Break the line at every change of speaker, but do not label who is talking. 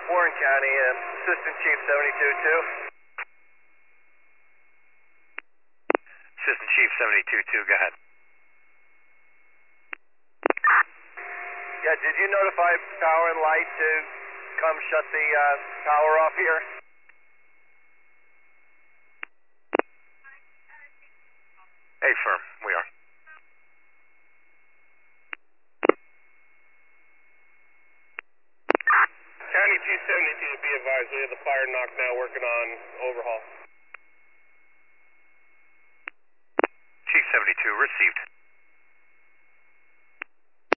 Warren County, Assistant Chief 72-2.
Assistant Chief 72-2, go ahead.
Yeah, did you notify Power and Light to come shut the power off here?
Affirm, we are.
County 272, be advised, we have the fire knock now working on overhaul.
Chief 72, received.